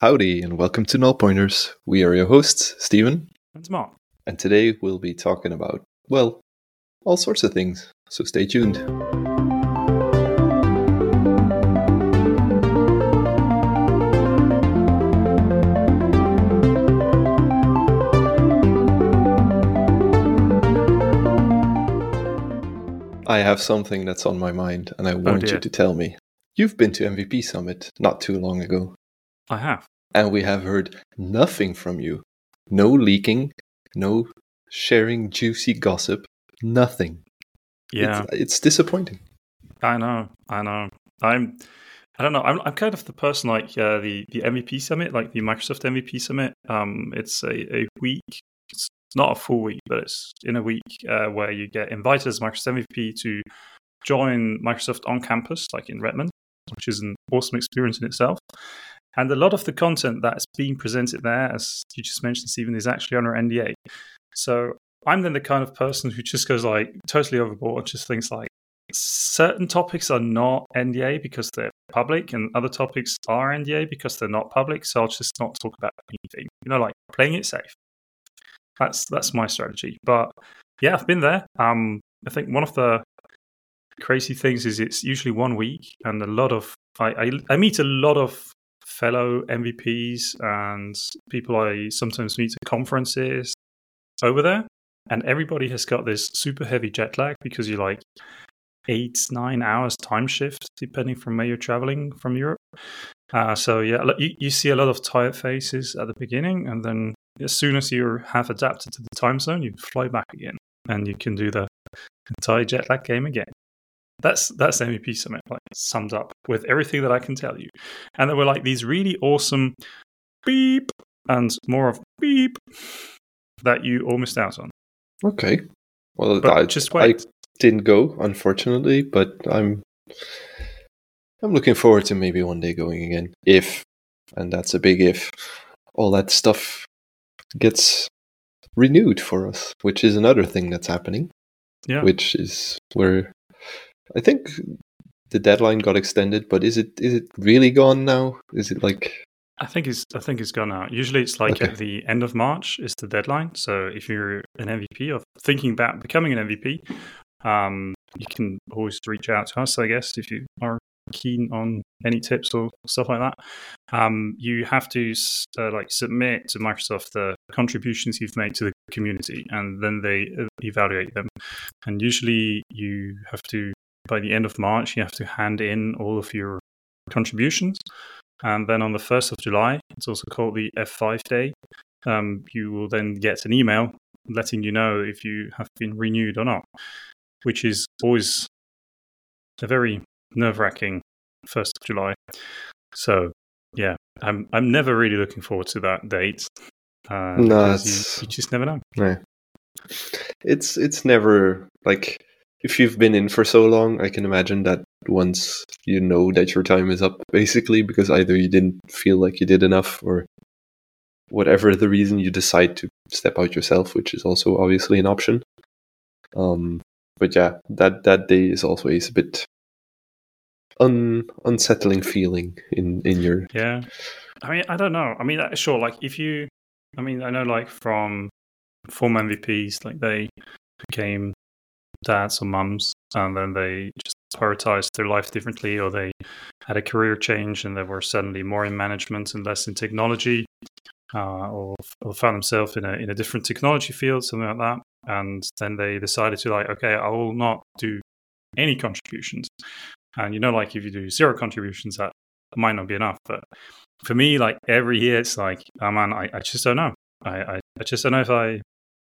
Howdy, and welcome to Null Pointers. We are your hosts, Steven, It's Mark. and today we'll be talking about, well, all sorts of things, so stay tuned. I have something that's on my mind, and I want you dear. to tell me. You've been to MVP Summit not too long ago, I have. and we have heard nothing from you. No leaking, no sharing juicy gossip, nothing. Yeah, It's disappointing. I know. I don't know. I'm kind of the person like the MVP summit, like the Microsoft MVP summit. It's a week. It's not a full week, but it's in a week where you get invited as Microsoft MVP to join Microsoft on campus, like in Redmond, which is an awesome experience in itself. And a lot of the content that's being presented there, as you just mentioned, Stephen, is actually under NDA. So I'm then the kind of person who just goes like totally overboard and just thinks like certain topics are not NDA because they're public and other topics are NDA because they're not public. So I'll just not talk about anything, like playing it safe. That's my strategy. But yeah, I've been there. I think one of the crazy things is it's usually 1 week and a lot of, I meet a lot of fellow MVPs and people I sometimes meet at conferences over there. And everybody has got this super heavy jet lag because you're like 8-9 hours time shift, depending from where you're traveling from Europe. So yeah, you see a lot of tired faces at the beginning, and then as soon as you have adapted to the time zone, you fly back again, and you can do the entire jet lag game again. That's MVP Summit, like summed up with everything that I can tell you. And there were like these really awesome beep and more of beep that you all missed out on. Okay. Well, But just wait. I didn't go, unfortunately, but I'm looking forward to maybe one day going again. If, and that's a big if, all that stuff gets renewed for us, which is another thing that's happening. Yeah. Which is where I think the deadline got extended, but is it really gone now? Is it like I think it's gone out. Usually it's like Okay. at the end of March is the deadline. So if you're an MVP or thinking about becoming an MVP, you can always reach out to us, I guess, if you are keen on any tips or stuff like that. You have to submit to Microsoft the contributions you've made to the community, and then they evaluate them. And usually you have to, by the end of March, you have to hand in all of your contributions. And then on the 1st of July, it's also called the F5 day, you will then get an email letting you know if you have been renewed or not, which is always a very nerve-wracking 1st of July. So, yeah, I'm never really looking forward to that date because you just never know. No. It's never like if you've been in for so long, I can imagine that once you know that your time is up, basically, because either you didn't feel like you did enough or whatever the reason, you decide to step out yourself, which is also obviously an option. But yeah, that day is always a bit unsettling feeling in your... Yeah. I mean, I don't know. I mean, sure, like I know like from former MVPs, like they became dads or mums, and then they just prioritized their life differently, or they had a career change and they were suddenly more in management and less in technology, or found themselves in a different technology field, something like that. And then they decided to okay, I will not do any contributions. And like if you do 0 contributions, that might not be enough. But for me, like every year, it's like, oh man, I just don't know. I just don't know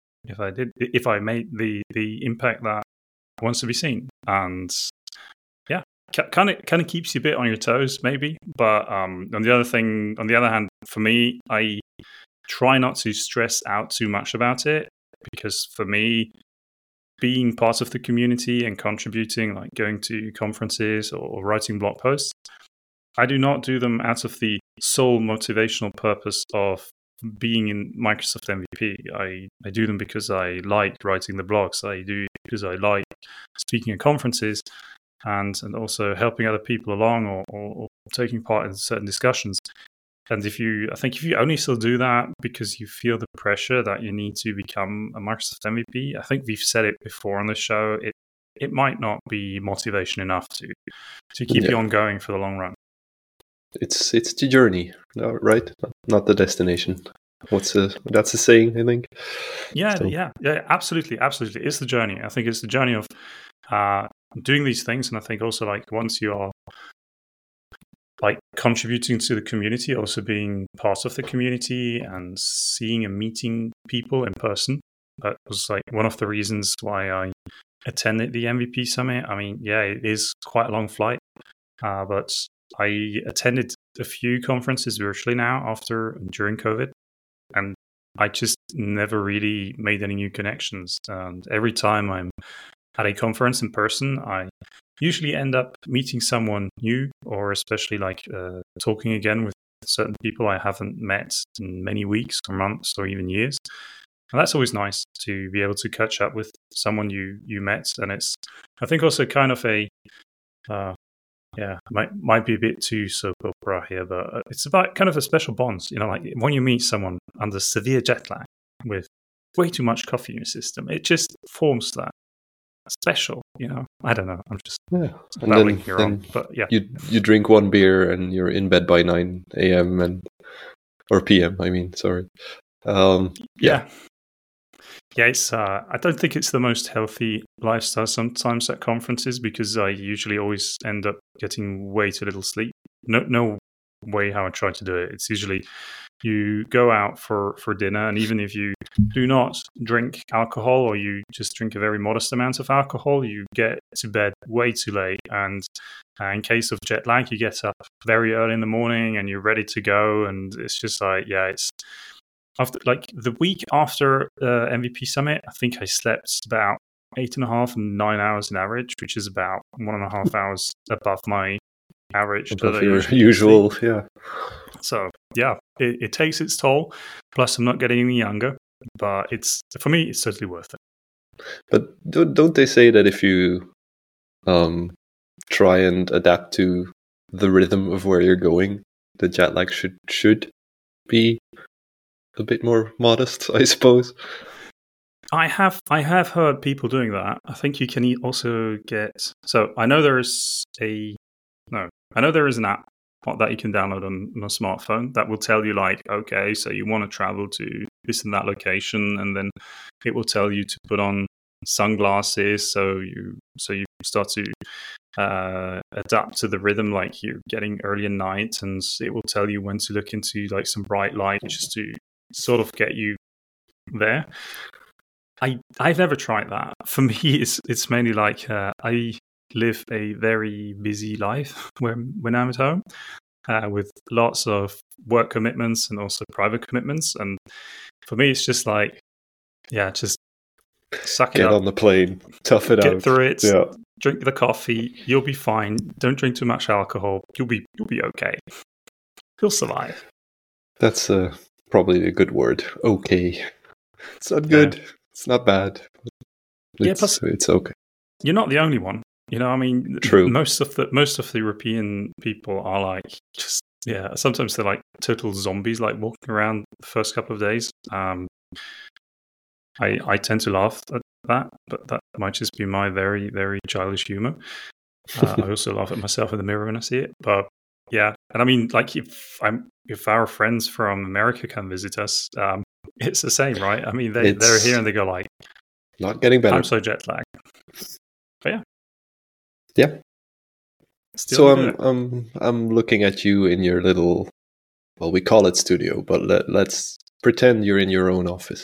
if I made the impact that wants to be seen. And yeah, kind of keeps you a bit on your toes, maybe. But on the other hand, for me, I try not to stress out too much about it, because for me, being part of the community and contributing, like going to conferences or writing blog posts, I do not do them out of the sole motivational purpose of being in Microsoft MVP. I do them because I like writing the blogs. I do because I like speaking at conferences and also helping other people along or taking part in certain discussions. And I think if you only still do that because you feel the pressure that you need to become a Microsoft MVP, I think we've said it before on the show. It might not be motivation enough to keep you on going for the long run. It's the journey, right? Not the destination. That's a saying, I think. Yeah, absolutely. It's the journey. I think it's the journey of doing these things, and I think also like once you are like contributing to the community, also being part of the community and seeing and meeting people in person. That was like one of the reasons why I attended the MVP Summit. I mean, yeah, it is quite a long flight, but I attended a few conferences virtually now during COVID, and I just never really made any new connections. And every time I'm at a conference in person, I usually end up meeting someone new, or especially like talking again with certain people I haven't met in many weeks or months or even years. And that's always nice to be able to catch up with someone you met. And it's, I think, also kind of a, might be a bit too soap opera here, but it's about kind of a special bond. You know, like when you meet someone under severe jet lag with way too much coffee in your system, it just forms that special, you know. I don't know. I'm just babbling here on, but yeah. You drink one beer and you're in bed by 9 a.m. or p.m. I mean, sorry. Yeah, it's. I don't think it's the most healthy lifestyle sometimes at conferences, because I usually always end up getting way too little sleep. No way how I try to do it. It's usually you go out for dinner, and even if you do not drink alcohol, or you just drink a very modest amount of alcohol, you get to bed way too late. And in case of jet lag, you get up very early in the morning and you're ready to go. And it's just like, yeah, it's after like the week after MVP Summit, I think I slept about 8.5 and 9 hours in average, which is about 1.5 hours above my average. Above your usual, yeah. So yeah, it takes its toll. Plus, I'm not getting any younger, but for me, it's totally worth it. But don't they say that if you try and adapt to the rhythm of where you're going, the jet lag should be a bit more modest, I suppose? I have heard people doing that. I think you can also get. So I know there is an app that you can download on a smartphone that will tell you like, okay, so you want to travel to this and that location, and then it will tell you to put on sunglasses, so you start to adapt to the rhythm, like you're getting early at night, and it will tell you when to look into like some bright light just to sort of get you there. I've never tried that. For me, it's mainly like I live a very busy life when I'm at home, with lots of work commitments and also private commitments. And for me, it's just like, yeah, just suck it up. Get on the plane, tough it out. Get through it. Yeah. Drink the coffee. You'll be fine. Don't drink too much alcohol. You'll be okay. You'll survive. That's probably a good word. Okay. It's not good. Yeah. It's not bad. Plus, it's okay. You're not the only one. You know, I mean, true. Most of the European people are like just sometimes they're like total zombies, like walking around the first couple of days. I tend to laugh at that, but that might just be my very, very childish humor. I also laugh at myself in the mirror when I see it. But yeah, and I mean, like if our friends from America come visit us, it's the same, right? I mean, they're here and they go like, not getting better. I'm so jet lagged. But yeah. Yeah. So I'm looking at you in your little, well, we call it studio, but let's pretend you're in your own office.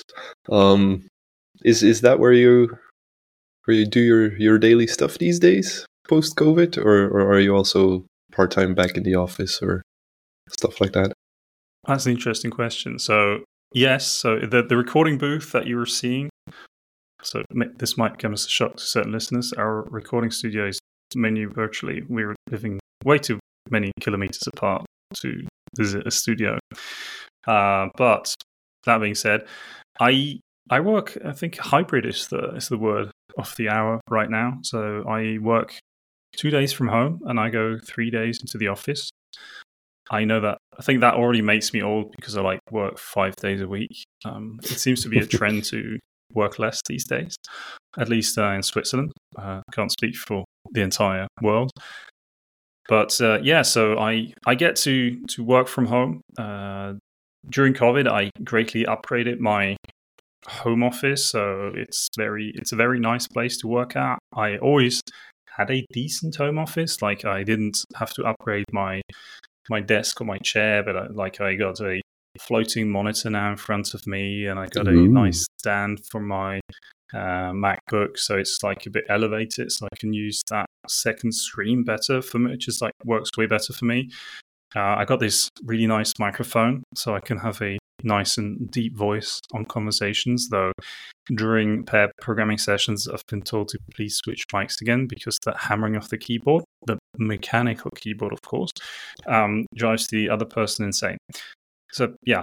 Is that where you do your daily stuff these days post COVID, or are you also part-time back in the office or stuff like that? That's an interesting question. So yes, so the recording booth that you were seeing, so this might come as a shock to certain listeners, our recording studio is mainly virtually. We're living way too many kilometers apart to visit a studio. But that being said, I work, I think hybrid is the word of the hour right now. So I work 2 days from home and I go 3 days into the office. I know that I think that already makes me old because I like work 5 days a week. It seems to be a trend to work less these days, at least in Switzerland. Can't speak for the entire world. But yeah, so I get to work from home. During COVID, I greatly upgraded my home office, so it's a very nice place to work at. I always had a decent home office. Like I didn't have to upgrade my desk or my chair, but I got a floating monitor now in front of me, and I got a nice stand for my MacBook, so it's like a bit elevated, so I can use that second screen better for me. It just like works way better for me. I got this really nice microphone, so I can have a nice and deep voice on conversations, though during pair programming sessions I've been told to please switch mics again because the hammering of the keyboard, the mechanical keyboard of course, drives the other person insane. So yeah,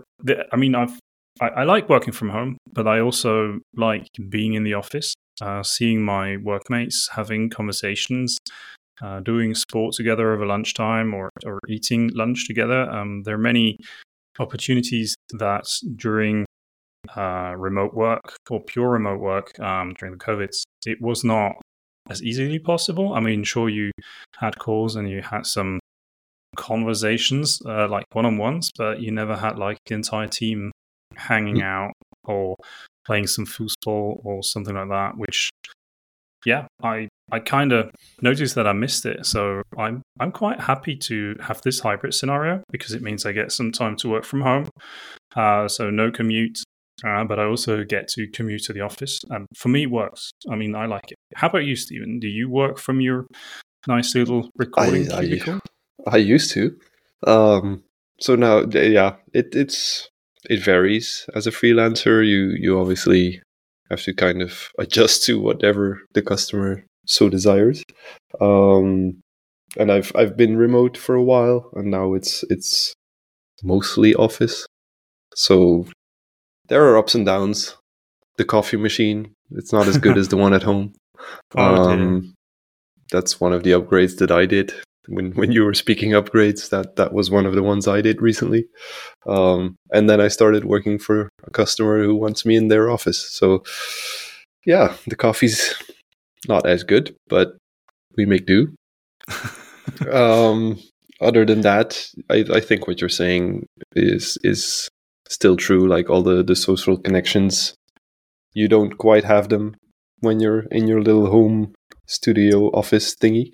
I like working from home, but I also like being in the office, seeing my workmates, having conversations, doing sport together over lunchtime or eating lunch together. There are many opportunities that during remote work or pure remote work during the COVID, it was not as easily possible. I mean, sure, you had calls and you had some conversations like one-on-ones, but you never had like the entire team hanging out or playing some foosball or something like that, which yeah, I kind of noticed that I missed it. So I'm quite happy to have this hybrid scenario because it means I get some time to work from home. So no commute, but I also get to commute to the office. For me, it works. I mean, I like it. How about you, Stephen? Do you work from your nice little recording cubicle? I used to. So now, yeah, it varies. As a freelancer, you obviously have to kind of adjust to whatever the customer so desires. And I've been remote for a while, and now it's mostly office. So there are ups and downs. The coffee machine, it's not as good as the one at home. Oh dear. That's one of the upgrades that I did. When you were speaking upgrades, that was one of the ones I did recently. And then I started working for a customer who wants me in their office. So yeah, the coffee's not as good, but we make do. Other than that, I think what you're saying is still true. Like all the social connections, you don't quite have them when you're in your little home studio office thingy.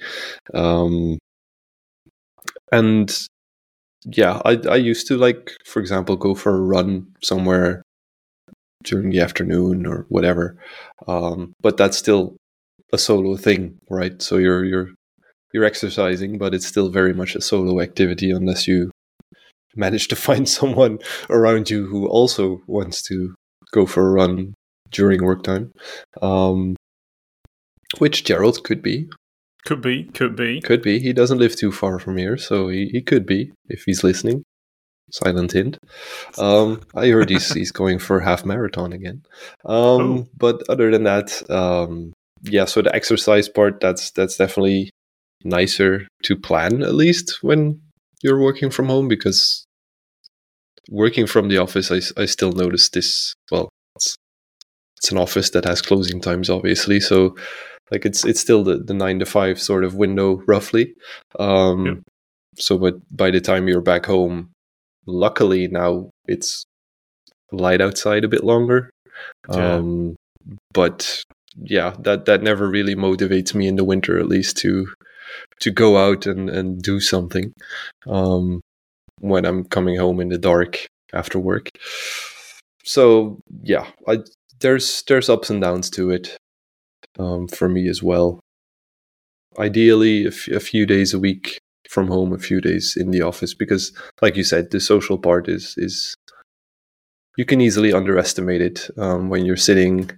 And yeah, I used to, like, for example, go for a run somewhere during the afternoon or whatever. But that's still a solo thing, right? So you're exercising, but it's still very much a solo activity unless you manage to find someone around you who also wants to go for a run during work time. Which Gerald could be. Could be. He doesn't live too far from here, so he could be, if he's listening. Silent hint. I heard he's going for a half marathon again. But other than that, yeah, so the exercise part, that's definitely nicer to plan, at least when you're working from home, because working from the office, I still notice this. Well, it's an office that has closing times, obviously, so like it's still the 9 to 5 sort of window, roughly. Yep. So but by the time you're back home, luckily now it's light outside a bit longer. Yeah. But yeah, that never really motivates me in the winter, at least, to go out and do something when I'm coming home in the dark after work. So yeah, there's ups and downs to it for me as well. Ideally, a few days a week from home, a few days in the office, because like you said, the social part is you can easily underestimate it when you're sitting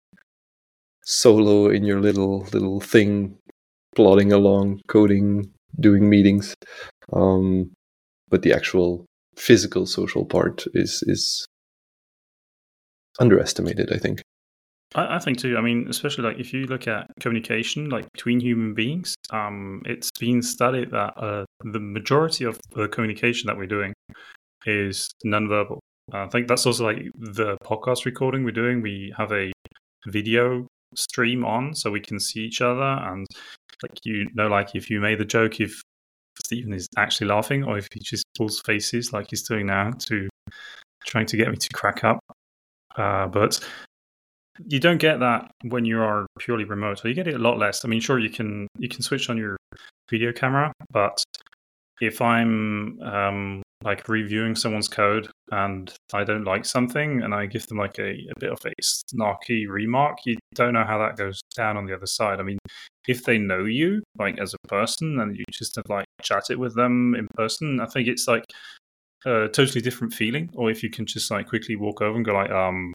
solo in your little thing, plodding along, coding, doing meetings. But the actual physical social part is underestimated, I think. I think too. I mean, especially like if you look at communication, like between human beings, it's been studied that the majority of the communication that we're doing is nonverbal. I think that's also like the podcast recording we're doing. We have a video stream on so we can see each other, and like if you made the joke, if Stephen is actually laughing or if he just pulls faces like he's doing now to trying to get me to crack up. But you don't get that when you are purely remote, or you get it a lot less. I mean, sure, you can switch on your video camera, but if I'm like reviewing someone's code and I don't like something and I give them like a bit of a snarky remark, you don't know how that goes down on the other side. I mean, if they know you like as a person and you just have like chatted with them in person, I think it's like a totally different feeling. Or if you can just like quickly walk over and go like,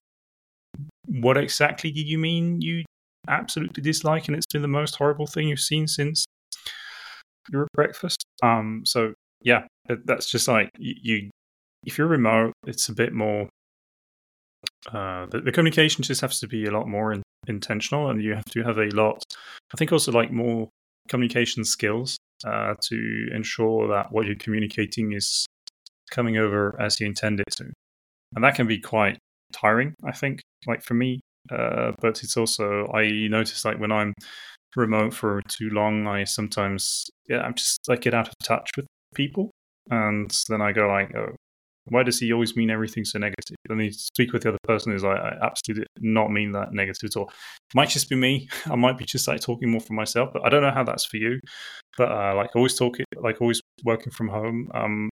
what exactly did you mean you absolutely dislike and it's been the most horrible thing you've seen since your breakfast? So yeah, that's just like you if you're remote, it's a bit more the communication just has to be a lot more intentional, and you have to have a lot, I think, also like more communication skills to ensure that what you're communicating is coming over as you intend it to. And that can be quite tiring, I think, like for me. But it's also, I notice like when I'm remote for too long, I sometimes, I'm just like get out of touch with people. And then I go like, oh, why does he always mean everything so negative? And you speak with the other person who's like, I absolutely did not mean that negative at all. It might just be me. I might be just like talking more for myself, but I don't know how that's for you. But like always working from home.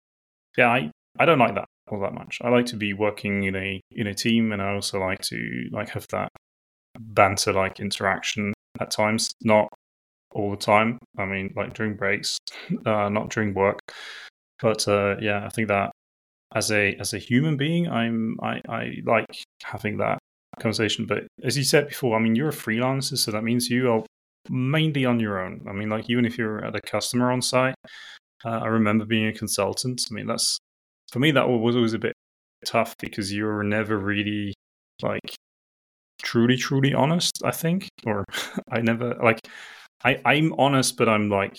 I don't like that all that much. I like to be working in a team, and I also like to like have that banter like interaction at times, not all the time. I mean, like during breaks, not during work. But I think that as a human being, I like having that conversation. But as you said before, I mean, you're a freelancer, so that means you are mainly on your own. I mean, like even if you're at a customer on site, I remember being a consultant. I mean, that's for me that was always a bit tough because you're never really like truly honest, I think, or I never like I'm honest, but I'm like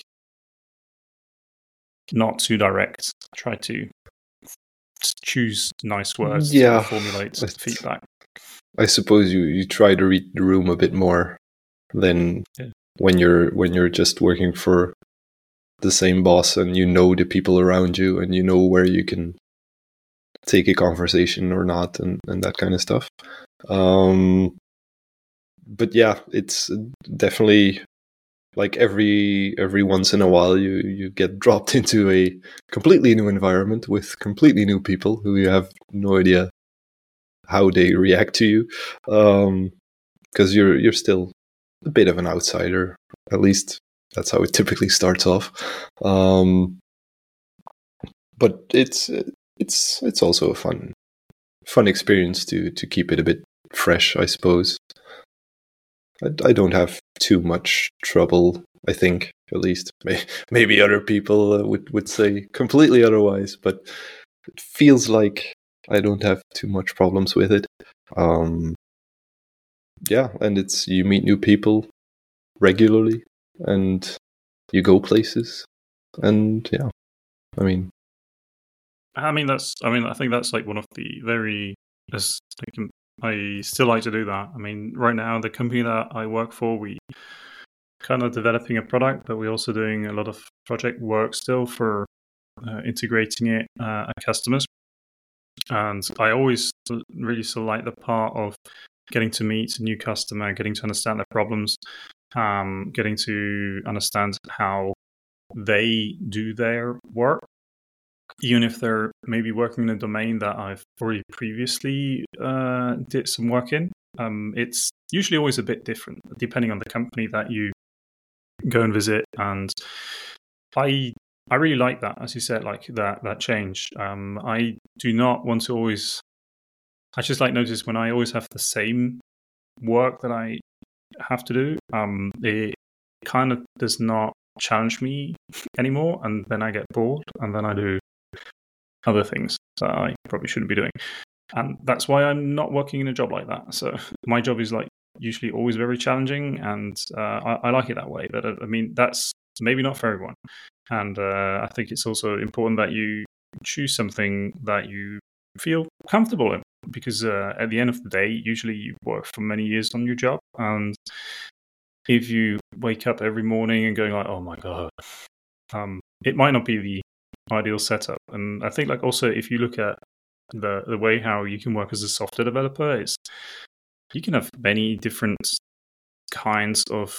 not too direct. I try to choose nice words to Yeah, formulate feedback. I suppose you try to read the room a bit more than when you're just working for the same boss and you know the people around you and you know where you can take a conversation or not and that kind of stuff. But yeah, it's definitely like every once in a while you get dropped into a completely new environment with completely new people who you have no idea how they react to you, because you're still a bit of an outsider. At least that's how it typically starts off. But it's also a fun experience to keep it a bit fresh, I suppose. I don't have too much trouble, I think, at least. Maybe other people would say completely otherwise, but it feels like I don't have too much problems with it. Yeah, and you meet new people regularly, and you go places, and yeah, I think that's like one of the very. I still like to do that. I mean, right now the company that I work for, we kind of developing a product, but we're also doing a lot of project work still for integrating it at customers. And I always really still like the part of getting to meet a new customer, getting to understand their problems, getting to understand how they do their work, even if they're maybe working in a domain that I've already previously did some work in. It's usually always a bit different depending on the company that you go and visit, and I really like that, as you said, like that change. I do not want to always. I just like notice when I always have the same work that I have to do. It kind of does not challenge me anymore, and then I get bored, and then I do other things that I probably shouldn't be doing. And that's why I'm not working in a job like that. So my job is like usually always very challenging, and I like it that way. But I mean, that's maybe not for everyone. And I think it's also important that you choose something that you feel comfortable in, because at the end of the day, usually you work for many years on your job, and if you wake up every morning and going like, "Oh my god," it might not be the ideal setup. And I think like also if you look at the way how you can work as a software developer, is you can have many different kinds of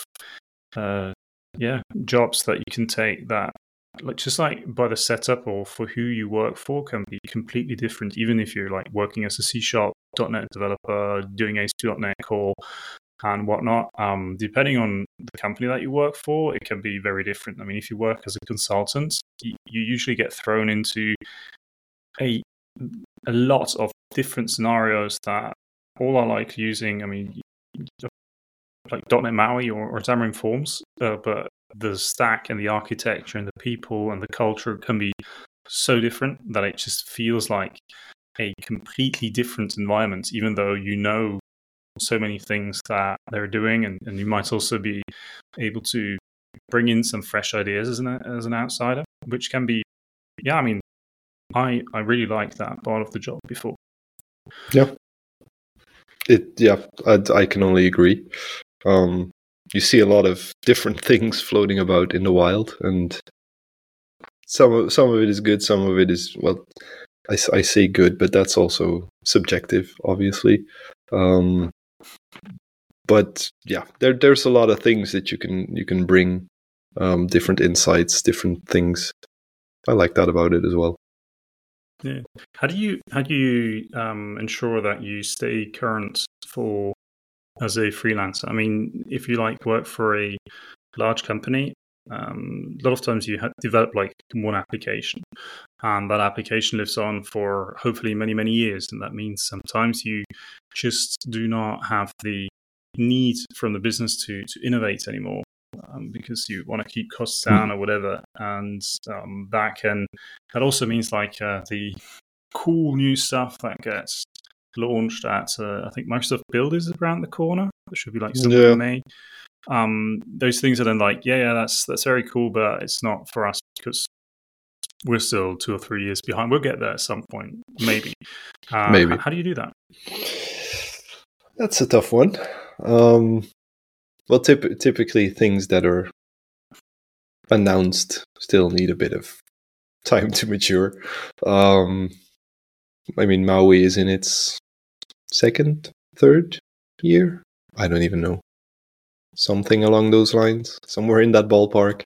jobs that you can take that like just like by the setup or for who you work for can be completely different, even if you're like working as a C#.NET developer doing ASP.NET Core and whatnot. Depending on the company that you work for, it can be very different. I mean, if you work as a consultant, you usually get thrown into a lot of different scenarios that all are like using, I mean, like .NET MAUI or Xamarin Forms, but the stack and the architecture and the people and the culture can be so different that it just feels like a completely different environment, even though you know so many things that they're doing, and you might also be able to bring in some fresh ideas as an outsider, which can be, I mean, I really like that part of the job before. Yeah, I can only agree. You see a lot of different things floating about in the wild, and some of it is good, some of it is, well, I say good, but that's also subjective, obviously. But yeah, there's a lot of things that you can bring, different insights, different things. I like that about it as well. Yeah. How do you ensure that you stay current for as a freelancer? I mean, if you like work for a large company, a lot of times you develop like one application, and that application lives on for hopefully many years, and that means sometimes you just do not have the need from the business to innovate anymore, because you want to keep costs down or whatever. And that also means like the cool new stuff that gets launched at I think Microsoft Build is around the corner. It should be like somewhere in May. Those things are then like, that's very cool, but it's not for us because we're still 2 or 3 years behind. We'll get there at some point, maybe. Maybe. How do you do that? That's a tough one. Well, typically things that are announced still need a bit of time to mature. I mean, MAUI is in its second, third year. I don't even know. Something along those lines, somewhere in that ballpark.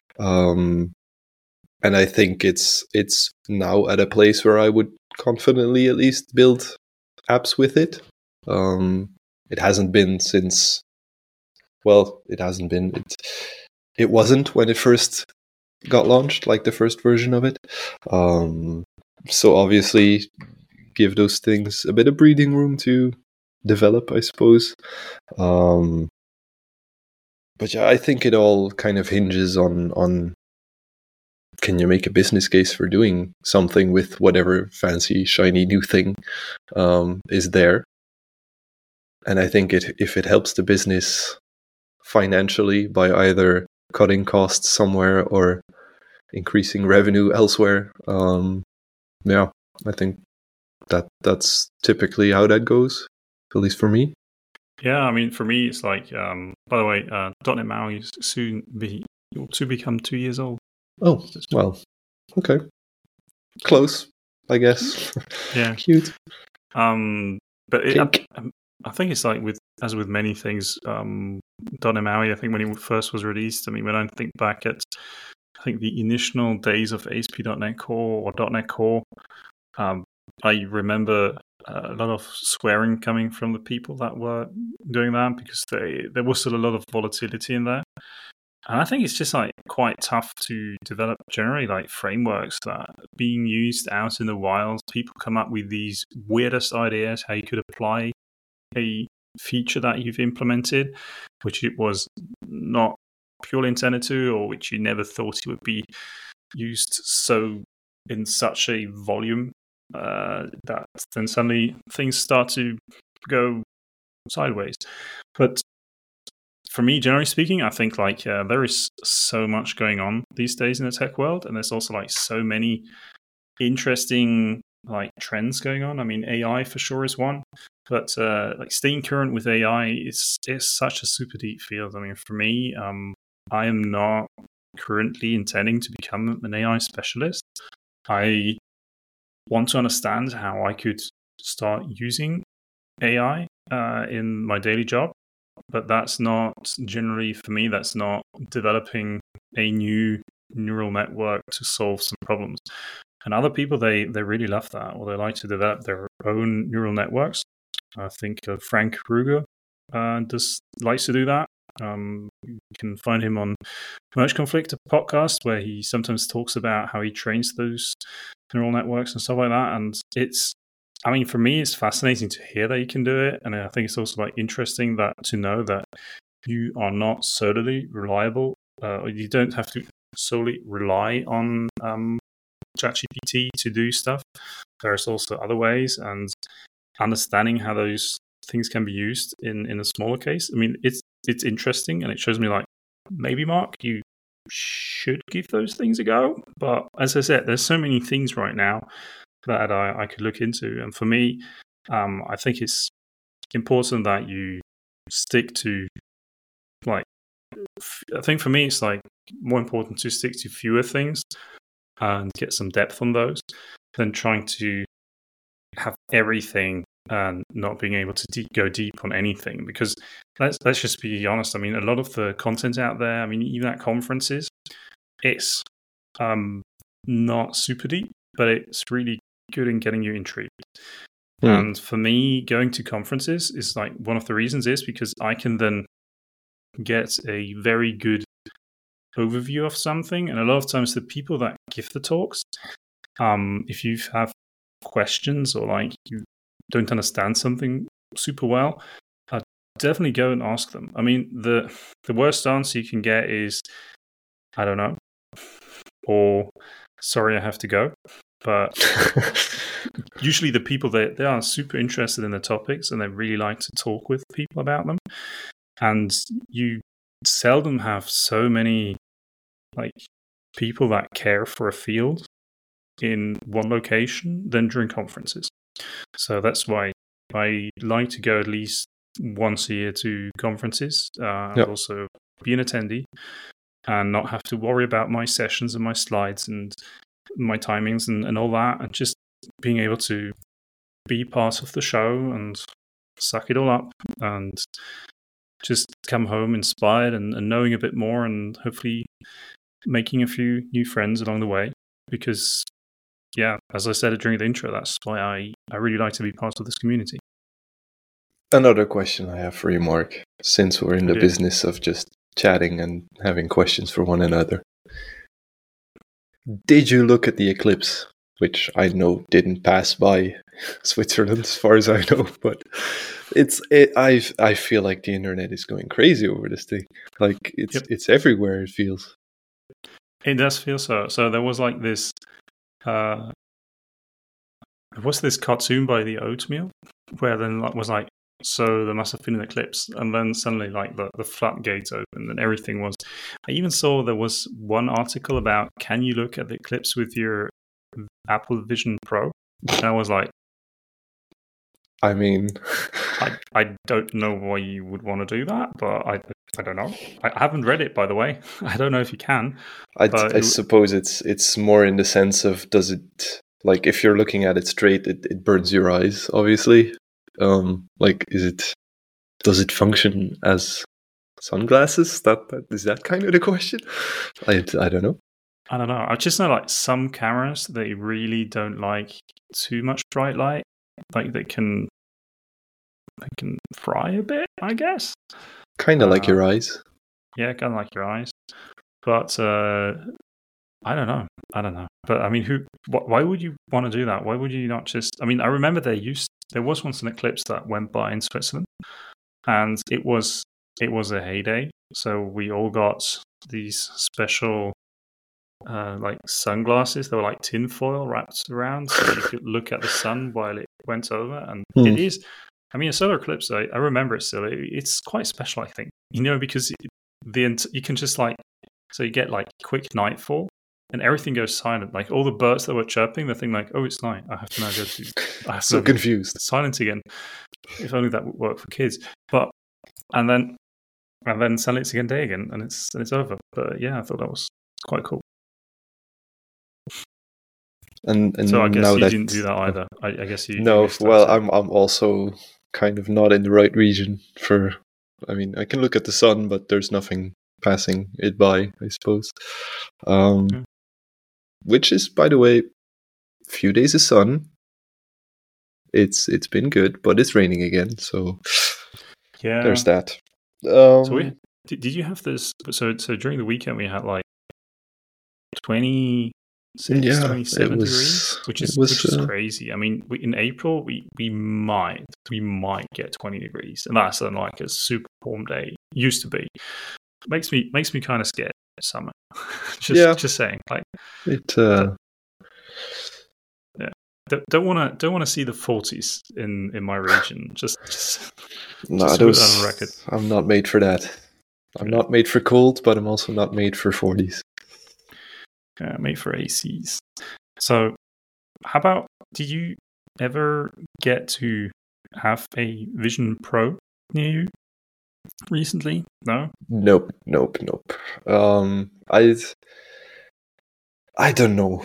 And I think it's now at a place where I would confidently at least build apps with it. It hasn't been since. Well, it hasn't been. It wasn't when it first got launched, like the first version of it. So obviously, give those things a bit of breathing room to develop, I suppose. But yeah, I think it all kind of hinges on can you make a business case for doing something with whatever fancy, shiny new thing is there. And I think if it helps the business financially by either cutting costs somewhere or increasing revenue elsewhere, I think that's typically how that goes, at least for me. Yeah, I mean, for me, it's like, by the way, .NET MAUI is soon to become 2 years old. Oh, well, okay. Close, I guess. Yeah. Cute. But I think it's like as with many things, .NET MAUI, I think when it first was released, I mean, when I think back at, I think the initial days of ASP.NET Core or .NET Core, I remember a lot of swearing coming from the people that were doing that, because there was still a lot of volatility in there. And I think it's just like quite tough to develop generally like frameworks that are being used out in the wild. People come up with these weirdest ideas how you could apply a feature that you've implemented, which it was not purely intended to, or which you never thought it would be used so in such a volume that then suddenly things start to go sideways. But for me, generally speaking, I think like there is so much going on these days in the tech world, and there's also like so many interesting like trends going on. I mean, AI for sure is one, but like staying current with AI is such a super deep field. I mean, for me, I am not currently intending to become an AI specialist. I want to understand how I could start using AI in my daily job, but that's not generally for me. That's not developing a new neural network to solve some problems. And other people, they really love that, or they like to develop their own neural networks. I think Frank Kruger likes to do that. You can find him on Merge Conflict, a podcast where he sometimes talks about how he trains those neural networks and stuff like that. And I mean, for me, it's fascinating to hear that you can do it, and I think it's also like interesting that to know that you are not solely reliable. You don't have to solely rely on ChatGPT to do stuff. There's also other ways, and understanding how those things can be used in a smaller case. I mean, it's interesting, and it shows me like maybe Mark, you should give those things a go. But as I said, there's so many things right now that I could look into, and for me, I think it's important that you stick to like. I think for me, it's like more important to stick to fewer things and get some depth on those than trying to have everything and not being able to go deep on anything. Because let's just be honest. I mean, a lot of the content out there, I mean, even at conferences, it's not super deep, but it's really good in getting you intrigued. And for me, going to conferences is like one of the reasons is because I can then get a very good overview of something. And a lot of times the people that give the talks, if you have questions or like you don't understand something super well, definitely go and ask them. I mean, the worst answer you can get is, I don't know, or sorry, I have to go. But usually the people they are super interested in the topics and they really like to talk with people about them. And you seldom have so many like people that care for a field in one location than during conferences. So that's why I like to go at least once a year to conferences and also be an attendee and not have to worry about my sessions and my slides and my timings and all that, and just being able to be part of the show and suck it all up and just come home inspired and knowing a bit more and hopefully making a few new friends along the way. Because yeah, as I said during the intro, that's why I really like to be part of this community. Another question I have for you, Mark, since we're in the business of just chatting and having questions for one another. Did you look at the eclipse, which I know didn't pass by Switzerland as far as I know, but I feel like the internet is going crazy over this thing. Like it's everywhere, it feels. It does feel so. So there was like this what's this cartoon by the Oatmeal where then was like, so there must have been an eclipse, and then suddenly like the floodgates opened and everything was. I even saw there was one article about can you look at the eclipse with your Apple Vision Pro, and I was like, I mean, I don't know why you would want to do that, but I don't know. I haven't read it, by the way. I don't know if you can. I suppose it's more in the sense of, does it, like if you're looking at it straight, it burns your eyes, obviously. Like does it function as sunglasses? Is that kind of the question? I don't know. I don't know. I just know like some cameras, they really don't like too much bright light. Like they can fry a bit, I guess. Kind of like your eyes. Yeah, kind of like your eyes. But I don't know. But I mean, why would you want to do that? Why would you not just? I mean, I remember there was once an eclipse that went by in Switzerland, and it was a heyday. So we all got these special like sunglasses. They were like tinfoil wrapped around, so you could look at the sun while it went over. And it is, I mean, a solar eclipse. I remember it still. It's quite special, I think. Because you can just like, so you get like quick nightfall, and everything goes silent. Like all the birds that were chirping, they think like, oh, it's night. I have to now go to. I have so to confused. Silent again. If only that would work for kids. But and then suddenly it's again day again, and it's over. But yeah, I thought that was quite cool. And so I guess now you that, didn't do that either. I guess you. No, you well, I'm also kind of not in the right region for. I mean, I can look at the sun, but there's nothing passing it by, I suppose. Which is, by the way, few days of sun. It's been good, but it's raining again, so yeah, there's that. So did you have this? So during the weekend we had like 27 degrees, which is crazy. I mean, in April we might get 20 degrees, and that's on like a super warm day. Used to be. Makes me kind of scared. Summer. just saying. Like it. Don't want to see the 40s in my region. Just no, just put that on record. I'm not made for that. I'm not made for cold, but I'm also not made for 40s. Made for ACs. So, how about? Did you ever get to have a Vision Pro near you recently? No. Nope. I don't know.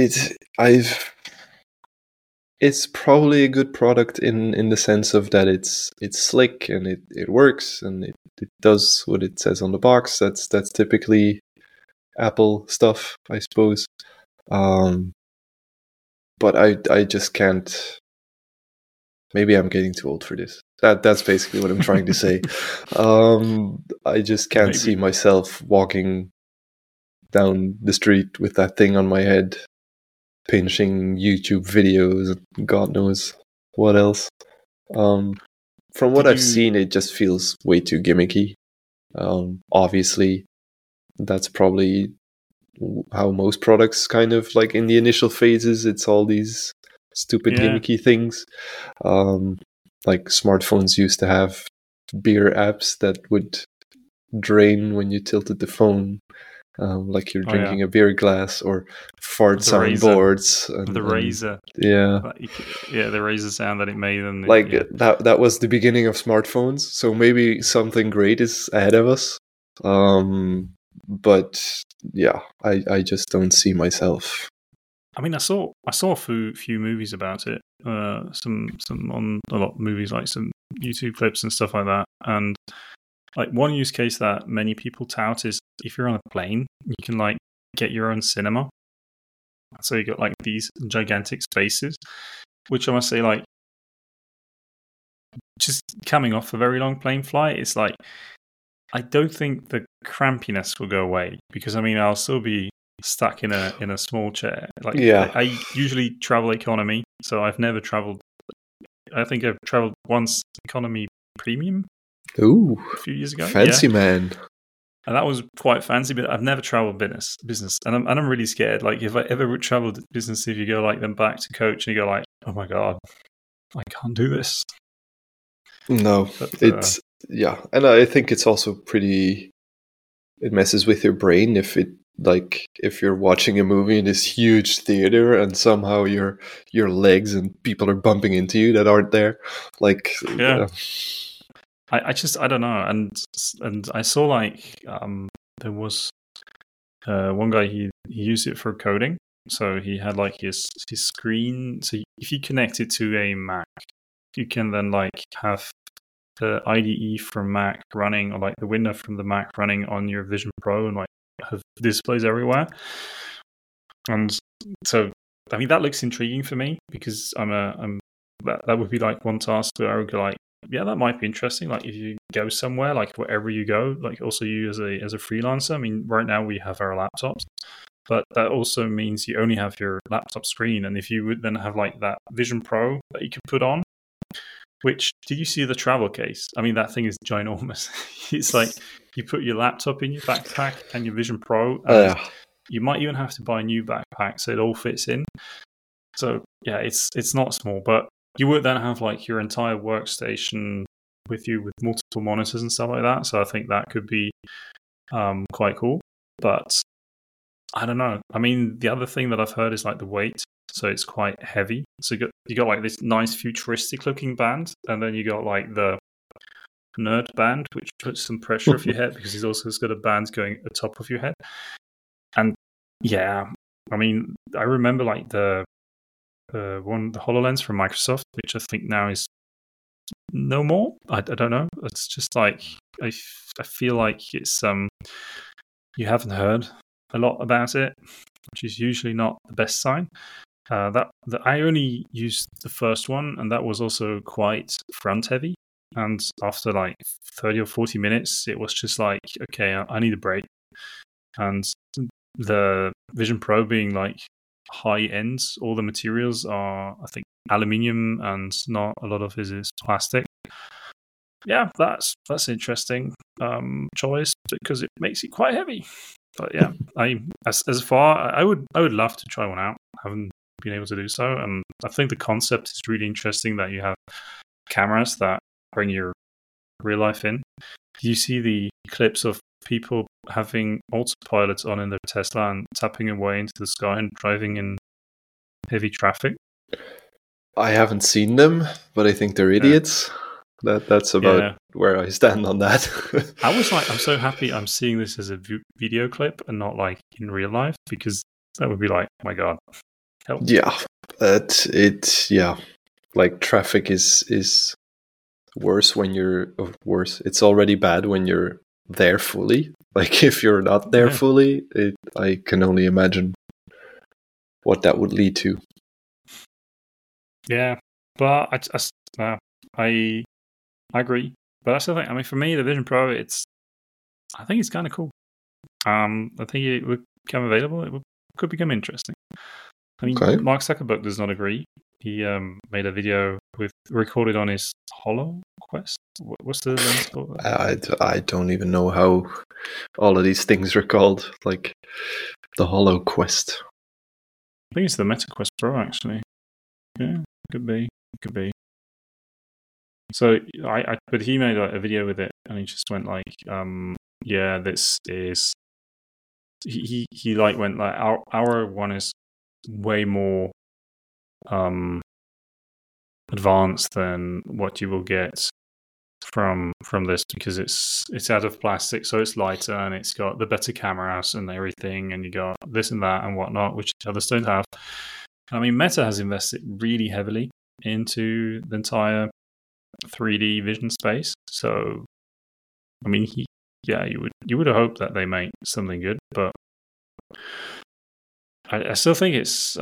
It's probably a good product in the sense of that it's slick and it works and it does what it says on the box. That's typically Apple stuff, I suppose. But I just can't. Maybe I'm getting too old for this. That's basically what I'm trying to say. I just can't see myself walking down the street with that thing on my head, pinching YouTube videos and God knows what else. From what I've seen, it just feels way too gimmicky. Obviously, that's probably how most products kind of like in the initial phases. It's all these stupid gimmicky things. Like smartphones used to have beer apps that would drain when you tilted the phone, like you're drinking a beer glass, or fart soundboards. The Razor. The Razor sound that it made. And that was the beginning of smartphones. So maybe something great is ahead of us. But yeah, I just don't see myself. I mean, I saw a few movies about it. Some on a lot of movies, like some YouTube clips and stuff like that. And like one use case that many people tout is if you're on a plane, you can like get your own cinema. So you got like these gigantic spaces, which I must say, like, just coming off a very long plane flight, it's like I don't think the crampiness will go away because I mean I'll still be stuck in a small chair. Like I usually travel economy, so I've never traveled. I think I've traveled once economy premium. Ooh, a few years ago. Fancy man. And that was quite fancy, but I've never traveled business, and I'm really scared. Like if I ever traveled business, if you go like then back to coach and you go like, oh my god, I can't do this. No, it's and I think it's also pretty. It messes with your brain if you're watching a movie in this huge theater and somehow your legs and people are bumping into you that aren't there. Like I don't know, and I saw like there was one guy he used it for coding, so he had like his screen. So if you connect it to a Mac, you can then like have the IDE from Mac running, or like the window from the Mac running on your Vision Pro, and like have displays everywhere. And so I mean that looks intriguing for me because that would be like one task where I would go like, yeah, that might be interesting. Like if you go somewhere, like wherever you go, like also you as a freelancer. I mean, right now we have our laptops, but that also means you only have your laptop screen. And if you would then have like that Vision Pro that you could put on, which did you see the travel case? I mean, that thing is ginormous. It's like you put your laptop in your backpack and your Vision Pro. And You might even have to buy a new backpack so it all fits in. So yeah, it's not small, but you would then have like your entire workstation with you with multiple monitors and stuff like that. So I think that could be quite cool. But I don't know. I mean, the other thing that I've heard is like the weight. So it's quite heavy. So you got like this nice futuristic looking band, and then you got like the nerd band, which puts some pressure off your head because he's also got a band going at the top of your head. And yeah, I mean, I remember like the HoloLens from Microsoft, which I think now is no more. I don't know. It's just like I feel like it's you haven't heard a lot about it, which is usually not the best sign. That I only used the first one, and that was also quite front heavy. And after like 30 or 40 minutes, it was just like, okay, I need a break. And the Vision Pro being like high end, all the materials are, I think, aluminium, and not a lot of it is plastic. Yeah, that's interesting choice because it makes it quite heavy. But yeah, as far I would love to try one out. I haven't been able to do so, and I think the concept is really interesting that you have cameras that bring your real life in. Do you see the clips of people having autopilot on in their Tesla and tapping away into the sky and driving in heavy traffic? I haven't seen them, but I think they're idiots. That's about where I stand on that. I was like, I'm so happy I'm seeing this as a video clip and not like in real life, because that would be like, oh my god, help. Yeah, like traffic is worse when you're worse. It's already bad when you're there fully. Like if you're not there fully, I can only imagine what that would lead to. Yeah, but I agree. But that's the thing. I mean, for me, the Vision Pro, I think it's kind of cool. I think it would become available. It could become interesting. I mean, Mark Zuckerberg does not agree. He made a video recorded on his HoloQuest. What's the lens called? I don't even know how all of these things are called. Like the HoloQuest. I think it's the Meta Quest Pro, actually. Yeah, could be. So but he made a video with it, and he just went like, yeah, this is. He like went like our one is way more advanced than what you will get from this, because it's out of plastic, so it's lighter and it's got the better cameras and everything, and you got this and that and whatnot, which the others don't have. I mean, Meta has invested really heavily into the entire 3D vision space, so I mean, you would hope that they make something good, but I still think it's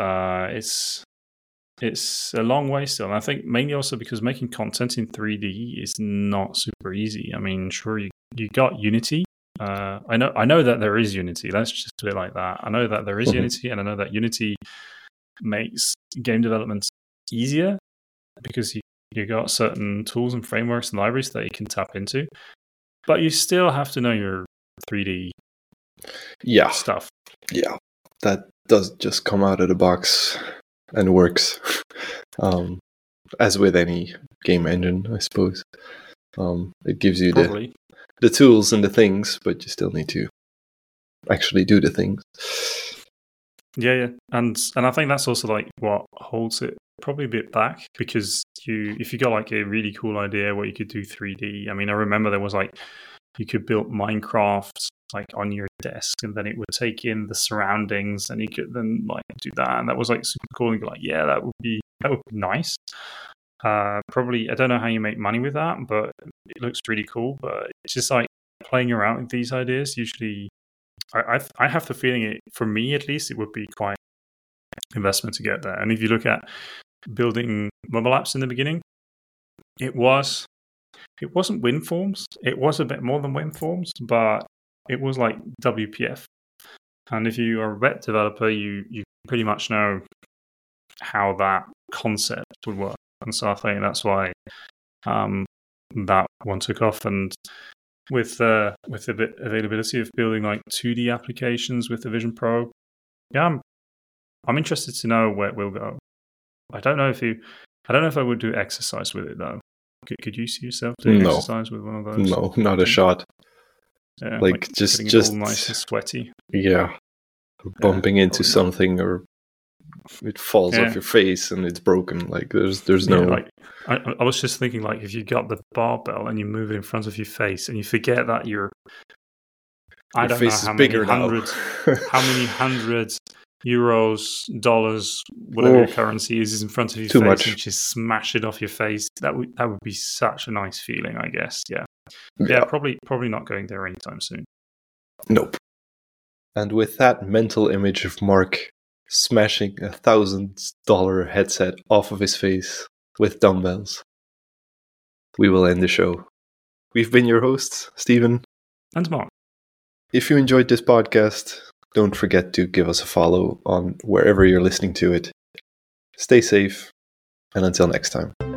a long way still. And I think mainly also because making content in 3D is not super easy. I mean, sure, you got Unity. I know that there is Unity. Let's just put it like that. I know that there is Unity, and I know that Unity makes game development easier because you got certain tools and frameworks and libraries that you can tap into. But you still have to know your 3D stuff. Yeah, that does just come out of the box and works. As with any game engine, I suppose. It gives you the tools and the things, but you still need to actually do the things. Yeah. And I think that's also like what holds it probably a bit back, because if you got like a really cool idea what you could do 3D. I mean, I remember there was like you could build Minecraft like on your desk, and then it would take in the surroundings, and you could then like do that, and that was like super cool. And you're like, yeah, that would be nice. Probably, I don't know how you make money with that, but it looks really cool. But it's just like playing around with these ideas. Usually, I have the feeling for me at least, it would be quite investment to get there. And if you look at building mobile apps in the beginning, it wasn't WinForms. It was a bit more than WinForms, but it was like WPF. And if you are a web developer, you pretty much know how that concept would work. And so I think that's why that one took off. And with the availability of building like 2D applications with the Vision Pro, yeah, I'm interested to know where it will go. I don't know if I would do exercise with it though. Could you see yourself doing exercise with one of those? No, not a shot. Yeah, like just all nice and sweaty. Yeah, bumping into something, or it falls off your face and it's broken. Like there's no. Like I was just thinking, like if you got the barbell and you move it in front of your face and you forget that your I don't know how many hundreds, how many hundreds euros, dollars, whatever your currency is in front of your face, and just smash it off your face. That would be such a nice feeling, I guess. Yeah. Probably not going there anytime soon. Nope. And with that mental image of Mark smashing $1,000 headset off of his face with dumbbells, we will end the show. We've been your hosts, Stephen and Mark. If you enjoyed this podcast, don't forget to give us a follow on wherever you're listening to it. Stay safe, and until next time.